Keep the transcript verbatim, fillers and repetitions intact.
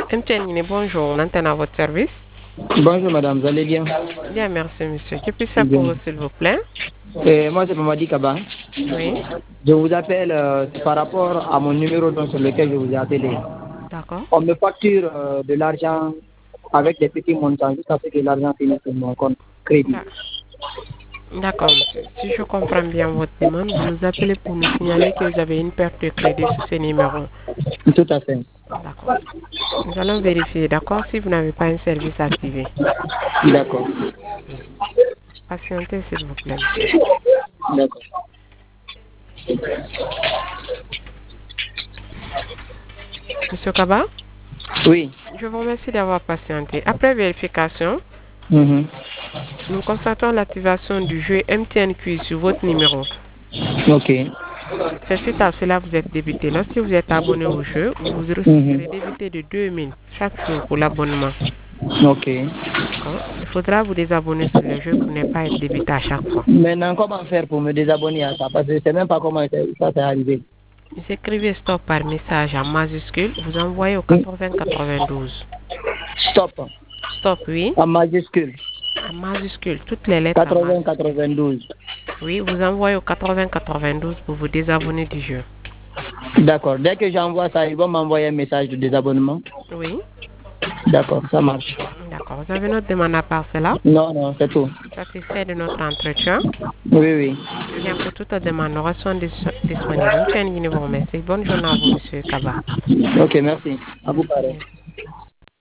M T N Guinée, bonjour, on antenne à votre service. Bonjour madame, vous allez bien? Bien, merci monsieur. Que puis-je faire pour Bien. vous, s'il vous plaît? Et moi c'est Mamadi Kaba. Oui, Je vous appelle euh, par rapport à mon numéro donc, sur lequel je vous ai appelé. d'accord. On me facture euh, de l'argent avec des petits montants jusqu'à ce que l'argent finisse sur mon compte crédit. D'a- D'accord, monsieur. Si je comprends bien votre demande, vous nous appelez pour nous signaler que vous avez une perte de crédit sur ce numéro. Tout à fait. D'accord. Nous allons vérifier, d'accord, si vous n'avez pas un service activé. D'accord. Patientez, s'il vous plaît, monsieur. D'accord. Monsieur Kaba, Oui. je vous remercie d'avoir patienté. Après vérification, Mhm. nous constatons l'activation du jeu M T N Quiz sur votre numéro. Ok. C'est suite à cela que vous êtes débité. Lorsque vous êtes abonné au jeu, vous Mhm. serez débité de deux mille chaque jour pour l'abonnement. Ok. D'accord. Il faudra vous désabonner sur le jeu pour ne pas être débité à chaque fois. Maintenant, comment faire pour me désabonner à ça? Parce que je ne sais même pas comment ça ça s'est arrivé. Vous écrivez stop par message en majuscule, vous envoyez au Mm. quatre-vingts quatre-vingt-douze. Stop. Stop, oui, En majuscule. en majuscule, toutes les lettres en quatre-vingts majuscule. quatre-vingt-douze. Oui, vous envoyez au quatre-vingts quatre-vingt-douze pour vous désabonner du jeu. D'accord. Dès que j'envoie ça, ils vont m'envoyer un message de désabonnement. Oui, D'accord, ça marche. d'accord. Vous avez notre demande à part cela? Non, non, c'est tout. Satisfait de notre entretien? Oui, oui. Bien, pour toute demande, nous restons dis- disponibles. M T N Guinée vous remercie. Bonne journée à vous, monsieur Kaba. Ok, merci. À vous Merci pareil. bien.